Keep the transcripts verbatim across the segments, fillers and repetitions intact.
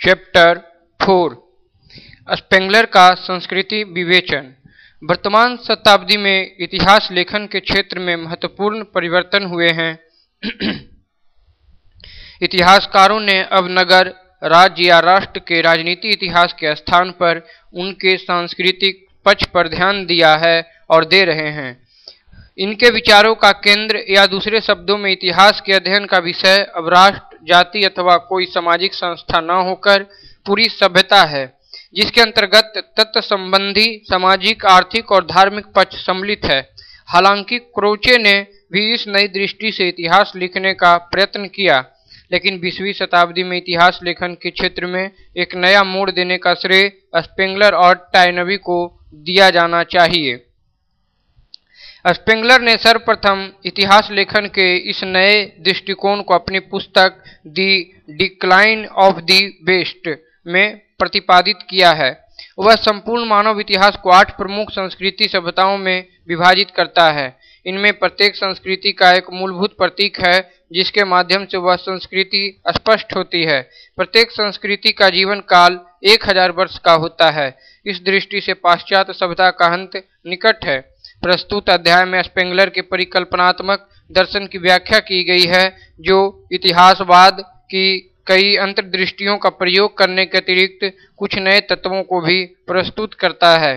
Chapter four Spengler का संस्कृति विवेचन। वर्तमान शताब्दी में इतिहास लेखन के क्षेत्र में महत्वपूर्ण परिवर्तन हुए हैं। इतिहासकारों ने अब नगर, राज्य या राष्ट्र के राजनीति इतिहास के स्थान पर उनके सांस्कृतिक पक्ष पर ध्यान दिया है और दे रहे हैं। इनके विचारों का केंद्र या दूसरे शब्दों में इतिहास के अध्ययन का विषय अब राष्ट्र, जाति अथवा कोई सामाजिक संस्था न होकर पूरी सभ्यता है, जिसके अंतर्गत तत्व संबंधी सामाजिक, आर्थिक और धार्मिक पक्ष सम्मिलित है। हालांकि क्रोचे ने भी इस नई दृष्टि से इतिहास लिखने का प्रयत्न किया, लेकिन बीसवीं शताब्दी में इतिहास लेखन के क्षेत्र में एक नया मोड़ देने का श्रेय स्पेंगलर और टायनबी को दिया जाना चाहिए। स्पेंगलर ने सर्वप्रथम इतिहास लेखन के इस नए दृष्टिकोण को अपनी पुस्तक the decline of the west में प्रतिपादित किया है। वह संपूर्ण मानव इतिहास को आठ प्रमुख संस्कृति सभ्यताओं में विभाजित करता है। इनमें प्रत्येक संस्कृति का एक मूलभूत प्रतीक है, जिसके माध्यम से वह संस्कृति स्पष्ट होती है। प्रत्येक संस्कृति का जीवन काल एक हजार वर्ष का होता है। इस दृष्टि से पाश्चात्य सभ्यता का अंत निकट है। प्रस्तुत अध्याय में स्पेंगलर के परिकल्पनात्मक दर्शन की व्याख्या की गई है, जो इतिहासवाद की कई अंतर्दृष्टियों का प्रयोग करने के अतिरिक्त कुछ नए तत्वों को भी प्रस्तुत करता है।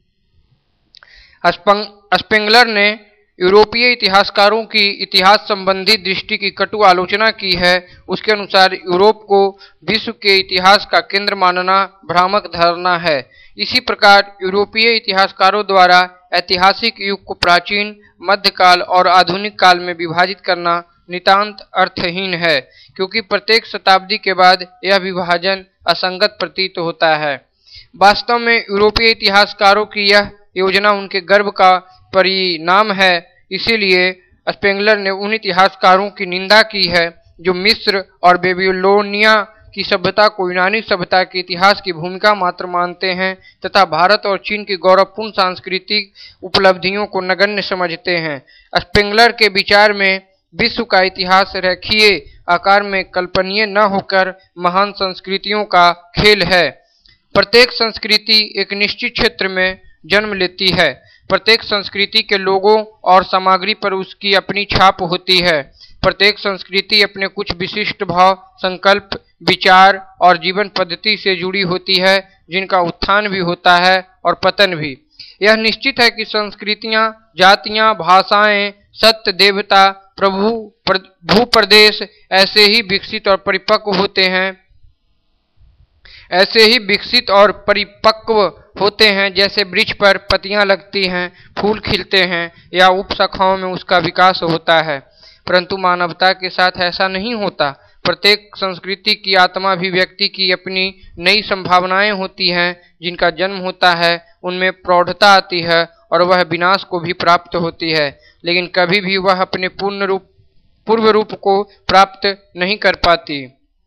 स्पेंगलर ने यूरोपीय इतिहासकारों की इतिहास संबंधी दृष्टि की कटु आलोचना की है। उसके अनुसार यूरोप को विश्व के इतिहास का केंद्र मानना भ्रामक धारणा है। इसी प्रकार यूरोपीय इतिहासकारों द्वारा ऐतिहासिक युग को प्राचीन, मध्यकाल और आधुनिक काल में विभाजित करना नितांत अर्थहीन है, क्योंकि प्रत्येक शताब्दी के बाद यह विभाजन असंगत प्रतीत होता है। वास्तव में यूरोपीय इतिहासकारों की यह योजना उनके गर्व का परिणाम है। इसीलिए स्पेंगलर ने उन इतिहासकारों की निंदा की है जो मिस्र और बेबीलोनिया की सभ्यता को यूनानी सभ्यता के इतिहास की भूमिका मात्र मानते हैं तथा भारत और चीन की गौरवपूर्ण सांस्कृतिक उपलब्धियों को नगण्य समझते हैं। स्पेंगलर के विचार में विश्व का इतिहास रेखीय आकार में कल्पनीय न होकर महान संस्कृतियों का खेल है। प्रत्येक संस्कृति एक निश्चित क्षेत्र में जन्म लेती है। प्रत्येक संस्कृति के लोगों और सामग्री पर उसकी अपनी छाप होती है। प्रत्येक संस्कृति अपने कुछ विशिष्ट भाव, संकल्प, विचार और जीवन पद्धति से जुड़ी होती है, जिनका उत्थान भी होता है और पतन भी। यह निश्चित है कि संस्कृतियां, जातियां, भाषाएं, सत्य, देवता, प्रभु, भूप्रदेश ऐसे ही विकसित और परिपक्व होते हैं ऐसे ही विकसित और परिपक्व होते हैं जैसे वृक्ष पर पत्तियां लगती हैं, फूल खिलते हैं या उपशाखाओं में उसका विकास होता है। परंतु मानवता के साथ ऐसा नहीं होता। प्रत्येक संस्कृति की आत्मा भी व्यक्ति की अपनी नई संभावनाएं होती हैं। जिनका जन्म होता है उनमें प्रौढ़ता आती है और वह विनाश को भी प्राप्त होती है, लेकिन कभी भी वह अपने पूर्ण रूप पूर्व रूप को प्राप्त नहीं कर पाती।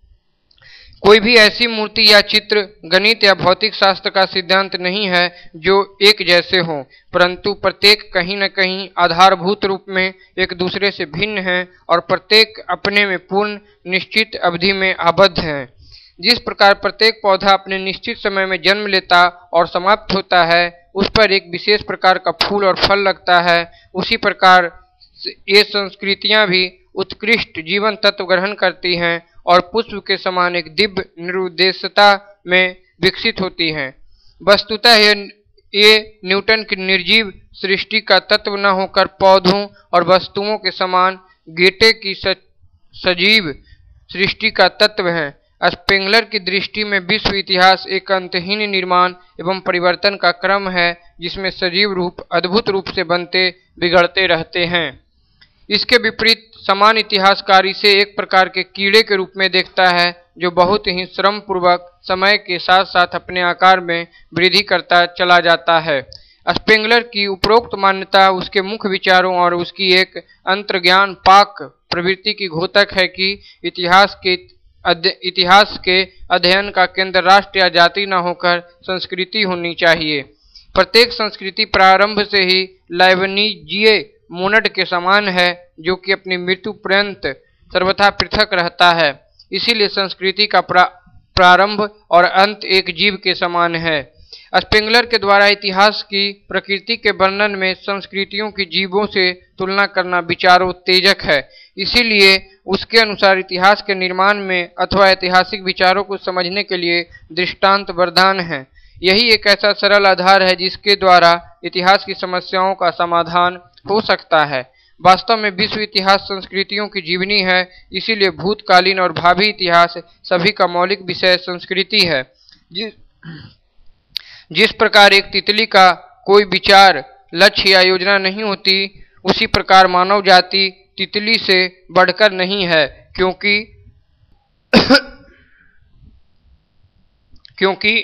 कोई भी ऐसी मूर्ति या चित्र, गणित या भौतिक शास्त्र का सिद्धांत नहीं है जो एक जैसे हों, परंतु प्रत्येक कहीं न कहीं आधारभूत रूप में एक दूसरे से भिन्न है और प्रत्येक अपने में पूर्ण निश्चित अवधि में आबद्ध है। जिस प्रकार प्रत्येक पौधा अपने निश्चित समय में जन्म लेता और समाप्त होता है, उस पर एक विशेष प्रकार का फूल और फल लगता है, उसी प्रकार ये संस्कृतियां भी उत्कृष्ट जीवन तत्व ग्रहण करती हैं और पुष्प के समान एक दिव्य निरुद्देश्यता में विकसित होती हैं। वस्तुतः ये ये न्यूटन की निर्जीव सृष्टि का तत्व न होकर पौधों और वस्तुओं के समान गेटे की सजीव सृष्टि का तत्व है। स्पेंगलर की दृष्टि में विश्व इतिहास एक अंतहीन निर्माण एवं परिवर्तन का क्रम है, जिसमें सजीव रूप अद्भुत रूप से बनते बिगड़ते रहते हैं। इसके विपरीत समान इतिहासकार इसे एक प्रकार के कीड़े के रूप में देखता है, जो बहुत ही श्रम पूर्वक समय के साथ साथ अपने आकार में वृद्धि करता चला जाता है। स्पेंगलर की उपरोक्त मान्यता उसके मुख्य विचारों और उसकी एक अंतर्ज्ञान पाक प्रवृत्ति की घोतक है कि इतिहास के इतिहास के अध्ययन का केंद्र राष्ट्र या जाति न होकर संस्कृति होनी चाहिए। प्रत्येक संस्कृति प्रारंभ से ही लाइबनिजीय मोनड के समान है, जो कि अपनी मृत्यु पर्यंत सर्वथा पृथक रहता है। इसीलिए संस्कृति का प्रारंभ और अंत एक जीव के समान है। स्पेंगलर के द्वारा इतिहास की प्रकृति के वर्णन में संस्कृतियों की जीवों से तुलना करना विचारोत्तेजक है। इसीलिए उसके अनुसार इतिहास के निर्माण में अथवा ऐतिहासिक विचारों को समझने के लिए दृष्टांत वरदान है। यही एक ऐसा सरल आधार है जिसके द्वारा इतिहास की समस्याओं का समाधान हो सकता है। वास्तव में विश्व इतिहास संस्कृतियों की जीवनी है, इसीलिए भूतकालीन और भावी इतिहास सभी का मौलिक विषय संस्कृति है। जिस जिस प्रकार एक तितली का कोई विचार, लक्ष्य या योजना नहीं होती, उसी प्रकार मानव जाति तितली से बढ़कर नहीं है, क्योंकि क्योंकि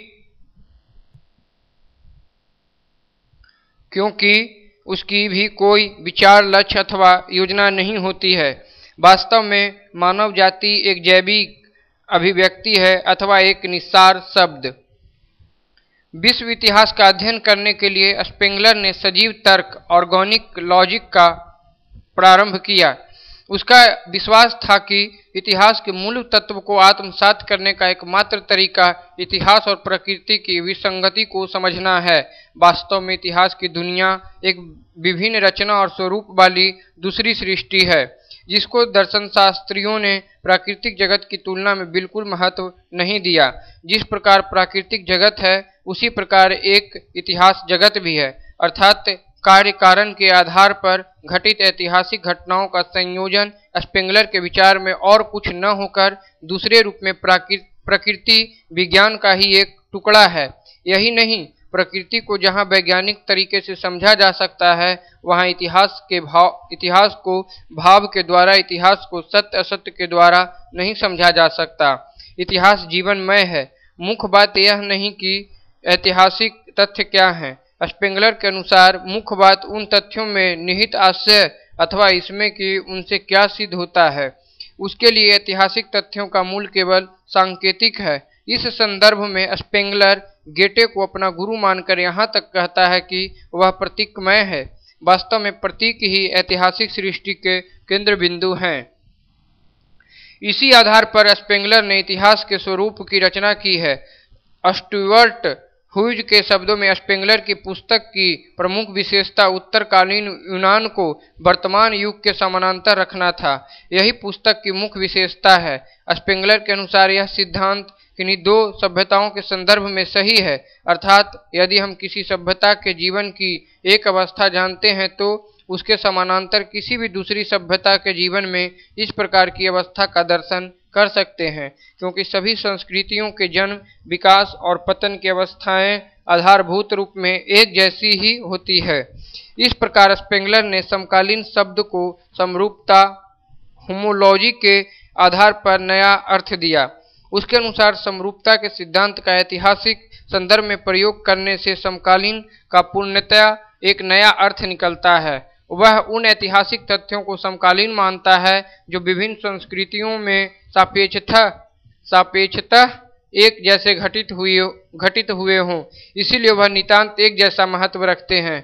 क्योंकि उसकी भी कोई विचार, लक्ष्य अथवा योजना नहीं होती है। वास्तव में मानव जाति एक जैविक अभिव्यक्ति है अथवा एक निस्सार शब्द। विश्व इतिहास का अध्ययन करने के लिए स्पेंगलर ने सजीव तर्क, ऑर्गेनिक लॉजिक का प्रारंभ किया। उसका विश्वास था कि इतिहास के मूल तत्व को आत्मसात करने का एकमात्र तरीका इतिहास और प्रकृति की विसंगति को समझना है। वास्तव में इतिहास की दुनिया एक विभिन्न रचना और स्वरूप वाली दूसरी सृष्टि है, जिसको दर्शन शास्त्रियों ने प्राकृतिक जगत की तुलना में बिल्कुल महत्व नहीं दिया। जिस प्रकार प्राकृतिक जगत है, उसी प्रकार एक इतिहास जगत भी है, अर्थात कार्य कारण के आधार पर घटित ऐतिहासिक घटनाओं का संयोजन स्पेंगलर के विचार में और कुछ न होकर दूसरे रूप में प्रकृति विज्ञान का ही एक टुकड़ा है। यही नहीं, प्रकृति को जहाँ वैज्ञानिक तरीके से समझा जा सकता है, वहाँ इतिहास के भाव इतिहास को भाव के द्वारा, इतिहास को सत्य असत्य के द्वारा नहीं समझा जा सकता। इतिहास जीवनमय है। मुख्य बात यह नहीं कि ऐतिहासिक तथ्य क्या हैं। स्पेंगलर के अनुसार मुख्य बात उन तथ्यों में निहित आशय अथवा इसमें कि उनसे क्या सिद्ध होता है। उसके लिए ऐतिहासिक तथ्यों का मूल केवल सांकेतिक है। इस संदर्भ में स्पेंगलर गेटे को अपना गुरु मानकर यहाँ तक कहता है कि वह प्रतीकमय है। वास्तव में प्रतीक ही ऐतिहासिक सृष्टि के केंद्र बिंदु हैं। इसी आधार पर स्पेंगलर ने इतिहास के स्वरूप की रचना की है। स्टुअर्ट ह्यूज के शब्दों में स्पेंगलर की पुस्तक की प्रमुख विशेषता उत्तरकालीन यूनान को वर्तमान युग के समानांतर रखना था। यही पुस्तक की मुख्य विशेषता है। स्पेंगलर के अनुसार यह सिद्धांत किन्हीं दो सभ्यताओं के संदर्भ में सही है, अर्थात यदि हम किसी सभ्यता के जीवन की एक अवस्था जानते हैं तो उसके समानांतर किसी भी दूसरी सभ्यता के जीवन में इस प्रकार की अवस्था का दर्शन कर सकते हैं, क्योंकि सभी संस्कृतियों के जन्म, विकास और पतन की अवस्थाएं आधारभूत रूप में एक जैसी ही होती है। इस प्रकार स्पेंगलर ने समकालीन शब्द को समरूपता, होमोलॉजी के आधार पर नया अर्थ दिया। उसके अनुसार समरूपता के सिद्धांत का ऐतिहासिक संदर्भ में प्रयोग करने से समकालीन का पूर्णतया एक नया अर्थ निकलता है। वह उन ऐतिहासिक तथ्यों को समकालीन मानता है जो विभिन्न संस्कृतियों में सापेक्षता सापेक्षतः एक जैसे घटित हुए घटित हुए हों, इसीलिए वह नितांत एक जैसा महत्व रखते हैं।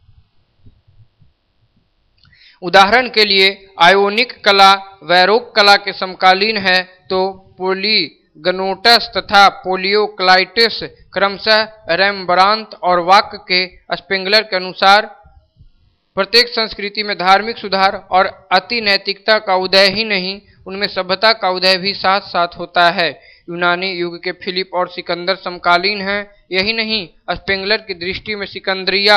उदाहरण के लिए आयोनिक कला वैरोक कला के समकालीन है, तो पोलीगनोटस तथा पोलियोक्लाइटिस क्रमशः रेम्ब्रांत और वाक के स्पेंगलर के अनुसार प्रत्येक संस्कृति में धार्मिक सुधार और अति नैतिकता का उदय ही नहीं, उनमें सभ्यता का उदय भी साथ साथ होता है। यूनानी युग के फिलिप और सिकंदर समकालीन हैं। यही नहीं, स्पेंगलर की दृष्टि में सिकंदरिया,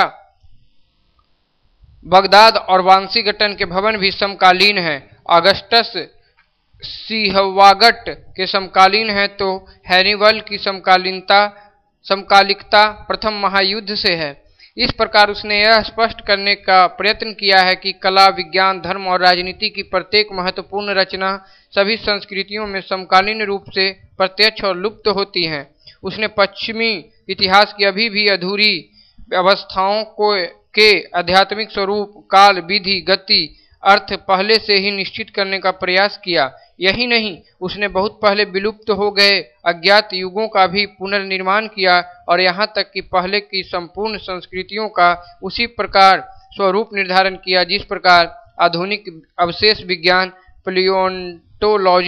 बगदाद और वांशीगटन के भवन भी समकालीन हैं। अगस्टस सिहवागट के समकालीन हैं, तो हैनिवल की समकालीनता समकालिकता प्रथम महायुद्ध से है। इस प्रकार उसने यह स्पष्ट करने का प्रयत्न किया है कि कला, विज्ञान, धर्म और राजनीति की प्रत्येक महत्वपूर्ण रचना सभी संस्कृतियों में समकालीन रूप से प्रत्यक्ष और लुप्त होती हैं। उसने पश्चिमी इतिहास की अभी भी अधूरी अवस्थाओं को के आध्यात्मिक स्वरूप, काल, विधि, गति, अर्थ पहले से ही निश्चित करने का प्रयास किया। यही नहीं, उसने बहुत पहले विलुप्त हो गए अज्ञात युगों का भी पुनर्निर्माण किया और यहाँ तक कि पहले की संपूर्ण संस्कृतियों का उसी प्रकार स्वरूप निर्धारण किया जिस प्रकार आधुनिक अवशेष विज्ञान, पैलियोंटोलॉजी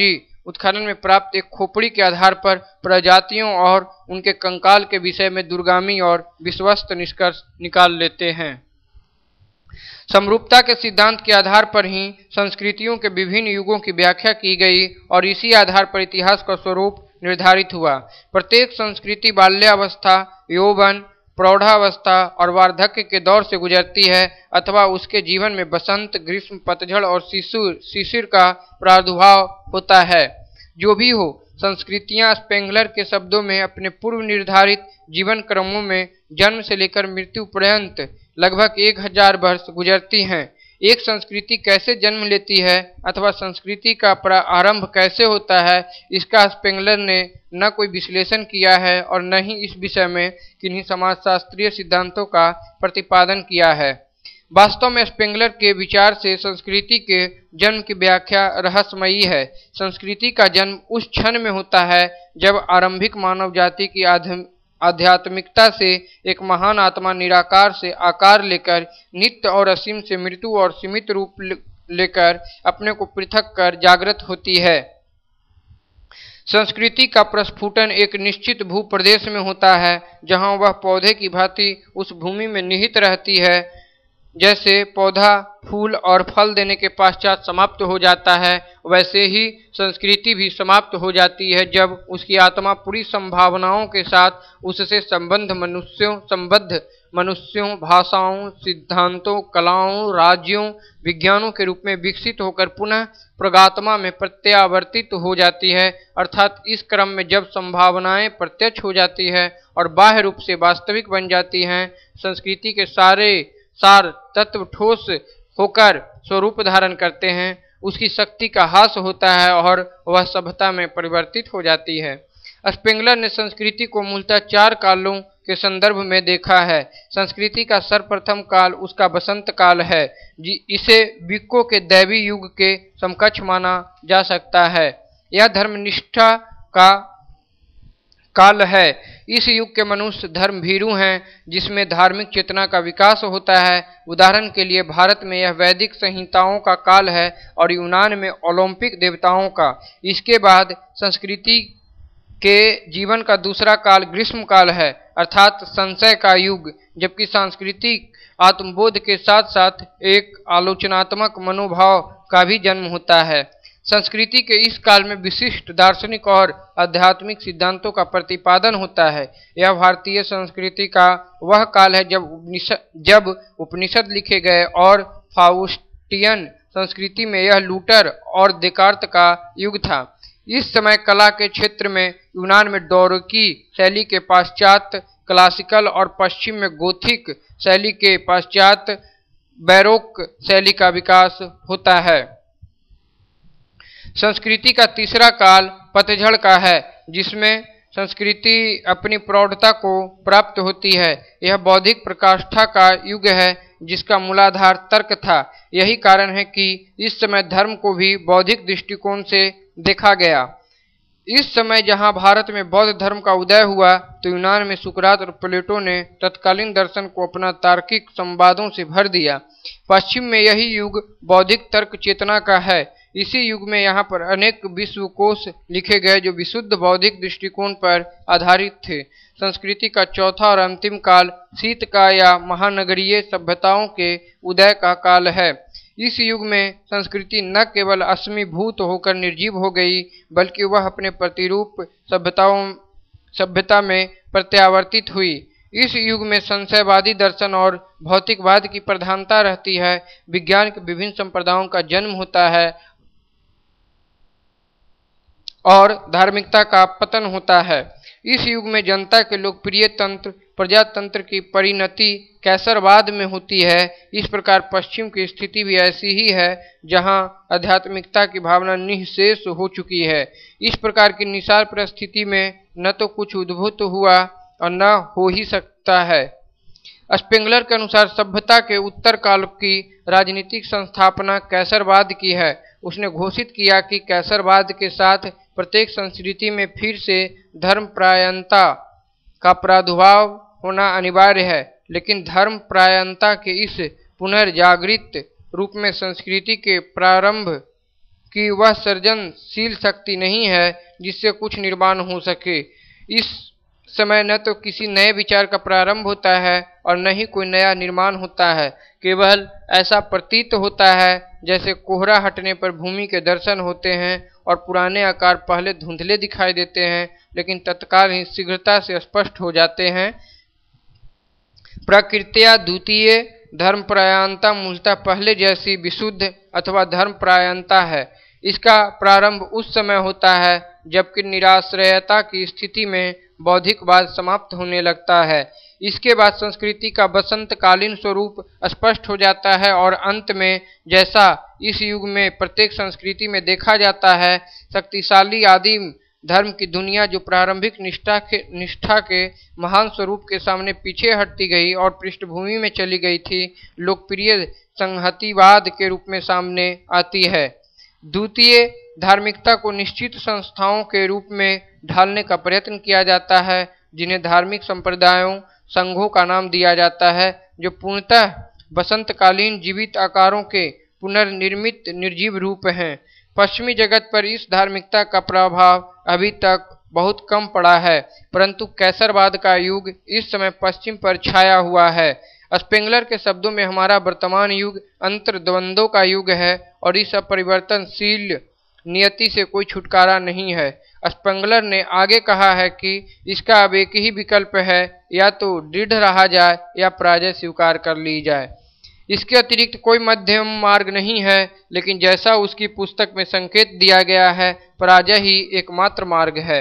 उत्खनन में प्राप्त एक खोपड़ी के आधार पर प्रजातियों और उनके कंकाल के विषय में दूरगामी और विश्वस्त निष्कर्ष निकाल लेते हैं। समरूपता के सिद्धांत के आधार पर ही संस्कृतियों के विभिन्न युगों की व्याख्या की गई और इसी आधार पर इतिहास का स्वरूप निर्धारित हुआ। प्रत्येक संस्कृति बाल्यावस्था, यौवन, प्रौढ़ावस्था और वार्धक्य के दौर से गुजरती है अथवा उसके जीवन में बसंत, ग्रीष्म, पतझड़ और शिशु शिशिर का प्रादुर्भाव होता है। जो भी हो, संस्कृतियां स्पेंगलर के शब्दों में अपने पूर्व निर्धारित जीवन क्रमों में जन्म से लेकर मृत्यु पर्यंत लगभग एक हजार वर्ष गुजरती हैं। एक संस्कृति कैसे जन्म लेती है अथवा संस्कृति का प्रारंभ कैसे होता है, इसका स्पेंगलर ने न कोई विश्लेषण किया है और न ही इस विषय में किन्हीं समाजशास्त्रीय सिद्धांतों का प्रतिपादन किया है। वास्तव में स्पेंगलर के विचार से संस्कृति के जन्म की व्याख्या रहस्यमयी है। संस्कृति का जन्म उस क्षण में होता है जब आरंभिक मानव जाति की आध्यात्मिकता से एक महान आत्मा निराकार से आकार लेकर नित्य और असीम से मृत्यु और सीमित रूप लेकर अपने को पृथक कर जागृत होती है। संस्कृति का प्रस्फुटन एक निश्चित भूप्रदेश में होता है जहां वह पौधे की भांति उस भूमि में निहित रहती है। जैसे पौधा फूल और फल देने के पश्चात समाप्त हो जाता है, वैसे ही संस्कृति भी समाप्त हो जाती है जब उसकी आत्मा पूरी संभावनाओं के साथ उससे संबंध मनुष्यों संबद्ध मनुष्यों, भाषाओं, सिद्धांतों, कलाओं, राज्यों, विज्ञानों के रूप में विकसित होकर पुनः प्रगात्मा में प्रत्यावर्तित हो जाती है। अर्थात इस क्रम में जब संभावनाएं प्रत्यक्ष हो जाती है और बाह्य रूप से वास्तविक बन जाती हैं, संस्कृति के सारे सार तत्व ठोस होकर स्वरूप धारण करते हैं, उसकी शक्ति का ह्रास होता है और वह सभ्यता में परिवर्तित हो जाती है। स्पेंगलर ने संस्कृति को मूलतः चार कालों के संदर्भ में देखा है। संस्कृति का सर्वप्रथम काल उसका बसंत काल है। इसे विको के दैवी युग के समकक्ष माना जा सकता है। यह धर्मनिष्ठा का काल है। इस युग के मनुष्य धर्म भीरू हैं, जिसमें धार्मिक चेतना का विकास होता है। उदाहरण के लिए भारत में यह वैदिक संहिताओं का काल है और यूनान में ओलंपिक देवताओं का। इसके बाद संस्कृति के जीवन का दूसरा काल ग्रीष्म काल है, अर्थात संशय का युग, जबकि सांस्कृतिक आत्मबोध के साथ साथ एक आलोचनात्मक मनोभाव का भी जन्म होता है। संस्कृति के इस काल में विशिष्ट दार्शनिक और आध्यात्मिक सिद्धांतों का प्रतिपादन होता है। यह भारतीय संस्कृति का वह काल है जब उपनिषद जब उपनिषद लिखे गए और फाउस्टियन संस्कृति में यह लूटर और देकार्त का युग था। इस समय कला के क्षेत्र में यूनान में डोरकी शैली के पश्चात क्लासिकल और पश्चिम में गोथिक शैली के पश्चात बैरोक शैली का विकास होता है। संस्कृति का तीसरा काल पतझड़ का है, जिसमें संस्कृति अपनी प्रौढ़ता को प्राप्त होती है। यह बौद्धिक प्रकाष्ठा का युग है, जिसका मूलाधार तर्क था। यही कारण है कि इस समय धर्म को भी बौद्धिक दृष्टिकोण से देखा गया। इस समय जहां भारत में बौद्ध धर्म का उदय हुआ, तो यूनान में सुकरात और प्लेटो ने तत्कालीन दर्शन को अपना तार्किक संवादों से भर दिया। पश्चिम में यही युग बौद्धिक तर्क चेतना का है। इसी युग में यहाँ पर अनेक विश्वकोश लिखे गए जो विशुद्ध बौद्धिक दृष्टिकोण पर आधारित थे। संस्कृति का चौथा और अंतिम काल शीत का या महानगरीय सभ्यताओं के उदय का काल है। इस युग में संस्कृति न केवल अस्मीभूत होकर निर्जीव हो गई, बल्कि वह अपने प्रतिरूप सभ्यताओं सभ्यता में प्रत्यावर्तित हुई। इस युग में संशयवादी दर्शन और भौतिकवाद की प्रधानता रहती है। विज्ञान के विभिन्न संप्रदायों का जन्म होता है और धार्मिकता का पतन होता है। इस युग में जनता के लोकप्रिय तंत्र प्रजातंत्र की परिणति कैसरवाद में होती है। इस प्रकार पश्चिम की स्थिति भी ऐसी ही है, जहां आध्यात्मिकता की भावना निःशेष हो चुकी है। इस प्रकार की निसार परिस्थिति में न तो कुछ उद्भूत हुआ और न हो ही सकता है। स्पेंगलर के अनुसार सभ्यता के उत्तर काल की राजनीतिक संस्थापना कैसरवाद की है। उसने घोषित किया कि कैसरवाद के साथ प्रत्येक संस्कृति में फिर से धर्मपरायणता का प्रादुर्भाव होना अनिवार्य है, लेकिन धर्मपरायणता के इस पुनर्जागृत रूप में संस्कृति के प्रारंभ कि वह सृजनशील शक्ति नहीं है जिससे कुछ निर्माण हो सके। इस समय न तो किसी नए विचार का प्रारंभ होता है और न ही कोई नया निर्माण होता है। केवल ऐसा प्रतीत होता है जैसे कोहरा हटने पर भूमि के दर्शन होते हैं और पुराने आकार पहले धुंधले दिखाई देते हैं लेकिन तत्काल ही शीघ्रता से स्पष्ट हो जाते हैं। प्रकृत्या द्वितीय धर्मपरायणता मूलतः पहले जैसी विशुद्ध अथवा धर्मपरायणता है। इसका प्रारंभ उस समय होता है जबकि निराश्रयता की स्थिति में बौद्धिकवाद समाप्त होने लगता है। इसके बाद संस्कृति का बसंतकालीन स्वरूप स्पष्ट हो जाता है और अंत में, जैसा इस युग में प्रत्येक संस्कृति में देखा जाता है, शक्तिशाली आदिम धर्म की दुनिया जो प्रारंभिक निष्ठा के निष्ठा के महान स्वरूप के सामने पीछे हटती गई और पृष्ठभूमि में चली गई थी, लोकप्रिय संहतिवाद के रूप में सामने आती है। द्वितीय धार्मिकता को निश्चित संस्थाओं के रूप में ढालने का प्रयत्न किया जाता है जिन्हें धार्मिक संप्रदायों संघों का नाम दिया जाता है, जो पूर्णतः बसंतकालीन जीवित आकारों के पुनर्निर्मित निर्जीव रूप हैं। पश्चिमी जगत पर इस धार्मिकता का प्रभाव अभी तक बहुत कम पड़ा है, परंतु कैसरवाद का युग इस समय पश्चिम पर छाया हुआ है। स्पेंगलर के शब्दों में हमारा वर्तमान युग अंतर्द्वंद्वों का युग है और इस अपरिवर्तनशील नियति से कोई छुटकारा नहीं है। स्पेंगलर ने आगे कहा है कि इसका अब एक ही विकल्प है, या तो दृढ़ रहा जाए या पराजय स्वीकार कर ली जाए। इसके अतिरिक्त कोई मध्यम मार्ग नहीं है, लेकिन जैसा उसकी पुस्तक में संकेत दिया गया है, पराजय ही एकमात्र मार्ग है।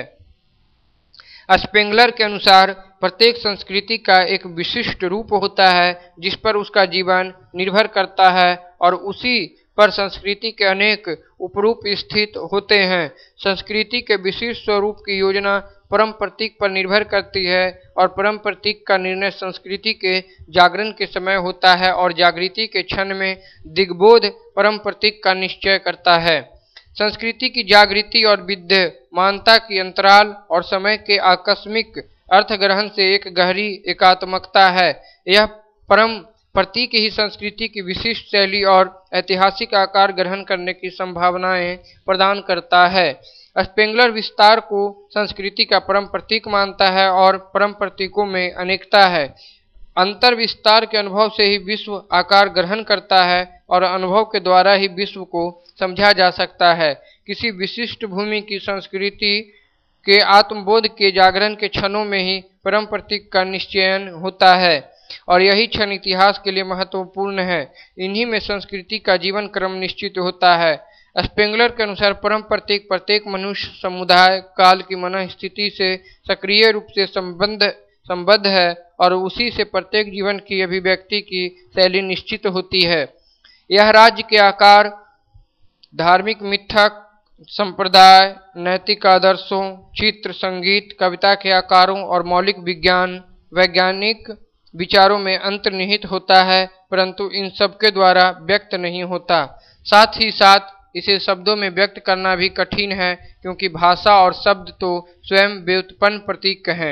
स्पेंगलर के अनुसार प्रत्येक संस्कृति का एक विशिष्ट रूप होता है जिस पर उसका जीवन निर्भर करता है और उसी पर संस्कृति के अनेक उपरूप स्थित होते हैं। संस्कृति के विशिष्ट स्वरूप की योजना परम प्रतीक पर निर्भर करती है और परम प्रतीक का निर्णय संस्कृति के जागरण के समय होता है और जागृति के क्षण में दिग्बोध परम प्रतीक का निश्चय करता है। संस्कृति की जागृति और विद्यमानता की अंतराल और समय के आकस्मिक अर्थग्रहण से एक गहरी एकात्मकता है। यह परम प्रतीक ही संस्कृति की विशिष्ट शैली और ऐतिहासिक आकार ग्रहण करने की संभावनाएं प्रदान करता है। स्पेंगलर विस्तार को संस्कृति का परम प्रतीक मानता है और परम प्रतीकों में अनेकता है। अंतर विस्तार के अनुभव से ही विश्व आकार ग्रहण करता है और अनुभव के द्वारा ही विश्व को समझा जा सकता है। किसी विशिष्ट भूमि की संस्कृति के आत्मबोध के जागरण के क्षणों में ही परम प्रतीक का निश्चयन होता है और यही क्षण इतिहास के लिए महत्वपूर्ण है। इन्हीं में संस्कृति का जीवन क्रम निश्चित होता है। स्पेंगलर के अनुसार परम प्रतीक प्रत्येक मनुष्य समुदाय काल की मन स्थिति से सक्रिय रूप से संबंध संबद्ध है और उसी से प्रत्येक जीवन की अभिव्यक्ति की शैली निश्चित होती है। यह राज्य के आकार, धार्मिक मिथक संप्रदाय, नैतिक आदर्शों, चित्र, संगीत, कविता के आकारों और मौलिक विज्ञान वैज्ञानिक विचारों में अंतर्निहित होता है, परंतु इन सब के द्वारा व्यक्त नहीं होता। साथ ही साथ इसे शब्दों में व्यक्त करना भी कठिन है, क्योंकि भाषा और शब्द तो स्वयं व्युत्पन्न प्रतीक हैं।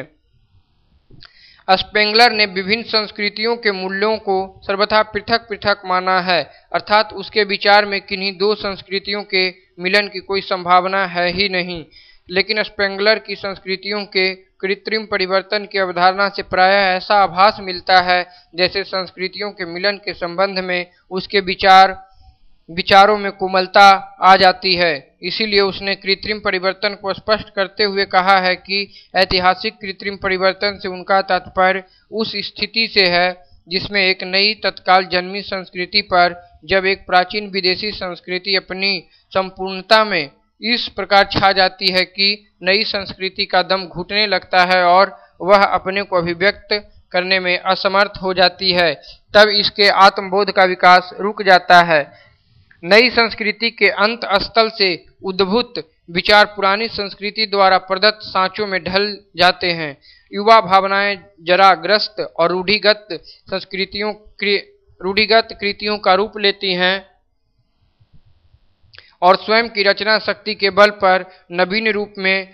स्पेंगलर ने विभिन्न संस्कृतियों के मूल्यों को सर्वथा पृथक पृथक माना है, अर्थात उसके विचार में किन्हीं दो संस्कृतियों के मिलन की कोई संभावना है ही नहीं। लेकिन स्पेंगलर की संस्कृतियों के कृत्रिम परिवर्तन की अवधारणा से प्रायः ऐसा आभास मिलता है जैसे संस्कृतियों के मिलन के संबंध में उसके विचार विचारों में कोमलता आ जाती है। इसीलिए उसने कृत्रिम परिवर्तन को स्पष्ट करते हुए कहा है कि ऐतिहासिक कृत्रिम परिवर्तन से उनका तात्पर्य उस स्थिति से है जिसमें एक नई तत्काल जन्मी संस्कृति पर जब एक प्राचीन विदेशी संस्कृति अपनी संपूर्णता में इस प्रकार छा जाती है कि नई संस्कृति का दम घुटने लगता है और वह अपने को अभिव्यक्त करने में असमर्थ हो जाती है, तब इसके आत्मबोध का विकास रुक जाता है। नई संस्कृति के अंत स्थल से उद्भूत विचार पुरानी संस्कृति द्वारा प्रदत्त सांचों में ढल जाते हैं। युवा भावनाएं जराग्रस्त और रूढ़िगत संस्कृतियों रूढ़िगत कृतियों का रूप लेती हैं और स्वयं की रचना शक्ति के बल पर नवीन रूप में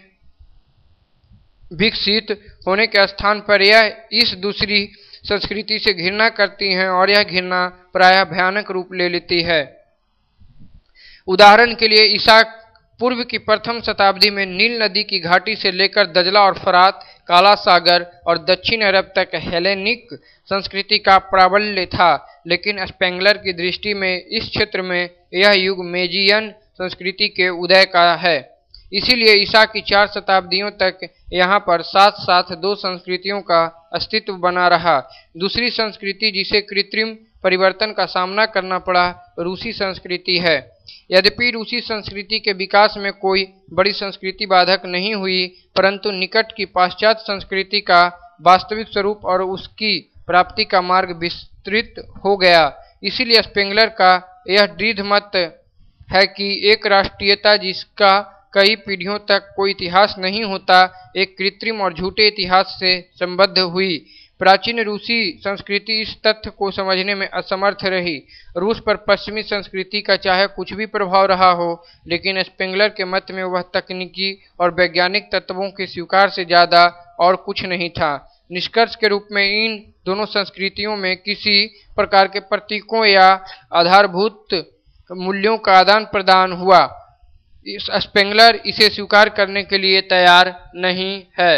विकसित होने के स्थान पर यह इस दूसरी संस्कृति से घृणा करती हैं और यह घृणा प्रायः भयानक रूप ले लेती है। उदाहरण के लिए ईसा पूर्व की प्रथम शताब्दी में नील नदी की घाटी से लेकर दजला और फरात, काला सागर और दक्षिण अरब तक हेलेनिक संस्कृति का प्राबल्य था, लेकिन स्पेंगलर की दृष्टि में इस क्षेत्र में यह युग मेजियन संस्कृति के उदय का है। इसीलिए ईसा की चार शताब्दियों तक यहाँ पर साथ साथ दो संस्कृतियों का अस्तित्व बना रहा। दूसरी संस्कृति जिसे कृत्रिम परिवर्तन का सामना करना पड़ा रूसी संस्कृति है। यद्यपि रूसी संस्कृति के विकास में कोई बड़ी संस्कृति बाधक नहीं हुई, परंतु निकट की पाश्चात्य संस्कृति का वास्तविक स्वरूप और उसकी प्राप्ति का मार्ग विस्तृत हो गया। इसीलिए स्पेंगलर का यह दृढ़ मत है कि एक राष्ट्रीयता जिसका कई पीढ़ियों तक कोई इतिहास नहीं होता, एक कृत्रिम और झूठे इतिहास से संबद्ध हुई। प्राचीन रूसी संस्कृति इस तथ्य को समझने में असमर्थ रही। रूस पर पश्चिमी संस्कृति का चाहे कुछ भी प्रभाव रहा हो, लेकिन स्पेंगलर के मत में वह तकनीकी और वैज्ञानिक तत्वों के स्वीकार से ज़्यादा और कुछ नहीं था। निष्कर्ष के रूप में इन दोनों संस्कृतियों में किसी प्रकार के प्रतीकों या आधारभूत मूल्यों का आदान प्रदान हुआ। इस स्पेंगलर इसे स्वीकार करने के लिए तैयार नहीं है।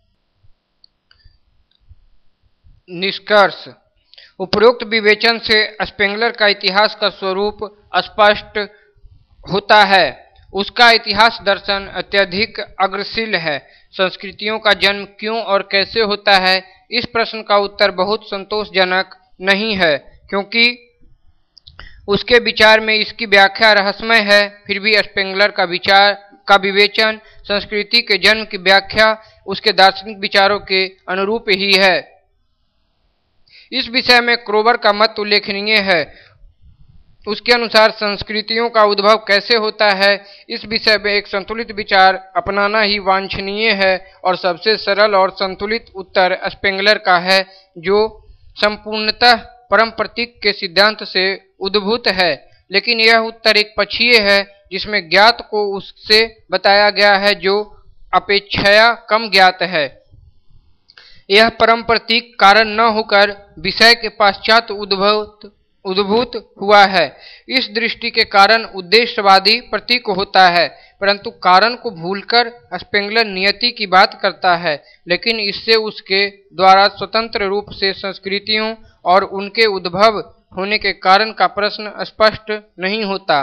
निष्कर्ष: उपरोक्त विवेचन से स्पेंगलर का इतिहास का स्वरूप स्पष्ट होता है। उसका इतिहास दर्शन अत्यधिक अग्रशील है। संस्कृतियों का जन्म क्यों और कैसे होता है, इस प्रश्न का उत्तर बहुत संतोषजनक नहीं है, क्योंकि उसके विचार में इसकी व्याख्या रहस्यमय है। फिर भी स्पेंगलर का विचार का विवेचन संस्कृति के जन्म की व्याख्या उसके दार्शनिक विचारों के अनुरूप ही है। इस विषय में क्रोबर का मत उल्लेखनीय है। उसके अनुसार संस्कृतियों का उद्भव कैसे होता है, इस विषय में एक संतुलित विचार अपनाना ही वांछनीय है, और सबसे सरल और संतुलित उत्तर स्पेंगलर का है, जो संपूर्णतः परम प्रतीक के सिद्धांत से उद्भूत है। लेकिन यह उत्तर एक पक्षीय है, जिसमें ज्ञात को उससे बताया गया है जो अपेक्षया कम ज्ञात है। यह परम प्रतीक कारण न होकर विषय के पश्चात उद्भूत उद्भूत हुआ है। इस दृष्टि के कारण उद्देश्यवादी प्रतीक होता है, परंतु कारण को भूलकर स्पेंगलर नियति की बात करता है, लेकिन इससे उसके द्वारा स्वतंत्र रूप से संस्कृतियों और उनके उद्भव होने के कारण का प्रश्न स्पष्ट नहीं होता।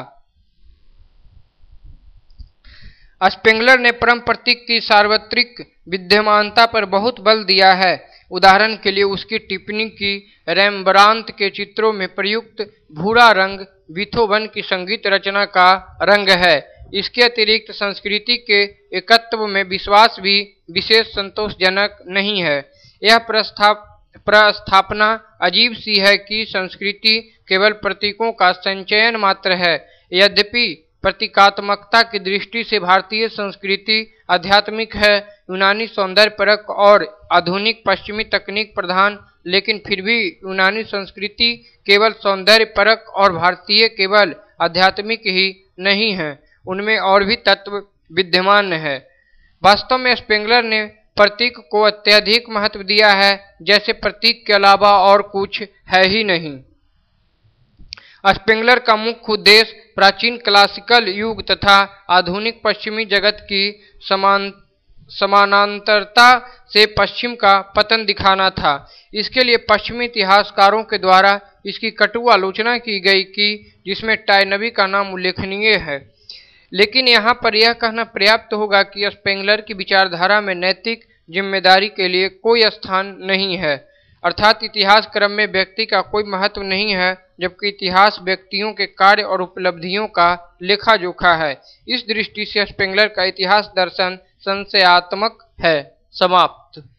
स्पेंगलर ने परम प्रतीक की सार्वत्रिक विद्यमानता पर बहुत बल दिया है। उदाहरण के लिए उसकी टिप्पणी की रेम्ब्रांत के चित्रों में प्रयुक्त भूरा रंग बीथोवन की संगीत रचना का रंग है। इसके अतिरिक्त संस्कृति के एकत्व में विश्वास भी विशेष संतोषजनक नहीं है। यह प्रस्ताप प्रस्थापना अजीब सी है कि संस्कृति केवल प्रतीकों का संचयन मात्र है। यद्यपि प्रतीकात्मकता की दृष्टि से भारतीय संस्कृति आध्यात्मिक है, यूनानी सौंदर्यपरक और आधुनिक पश्चिमी तकनीक प्रधान, लेकिन फिर भी यूनानी संस्कृति केवल सौंदर्यपरक और भारतीय केवल आध्यात्मिक ही नहीं है, उनमें और भी तत्व विद्यमान है। वास्तव में स्पेंगलर ने प्रतीक को अत्यधिक महत्व दिया है, जैसे प्रतीक के अलावा और कुछ है ही नहीं। स्पेंगलर का मुख्य उद्देश्य प्राचीन क्लासिकल युग तथा आधुनिक पश्चिमी जगत की समान समानांतरता से पश्चिम का पतन दिखाना था। इसके लिए पश्चिमी इतिहासकारों के द्वारा इसकी कटु आलोचना की गई कि जिसमें टायनबी का नाम उल्लेखनीय है। लेकिन यहाँ पर यह कहना पर्याप्त होगा कि स्पेंगलर की विचारधारा में नैतिक जिम्मेदारी के लिए कोई स्थान नहीं है, अर्थात इतिहास क्रम में व्यक्ति का कोई महत्व नहीं है, जबकि इतिहास व्यक्तियों के कार्य और उपलब्धियों का लेखा जोखा है। इस दृष्टि से स्पेंगलर का इतिहास दर्शन संशयात्मक है। समाप्त।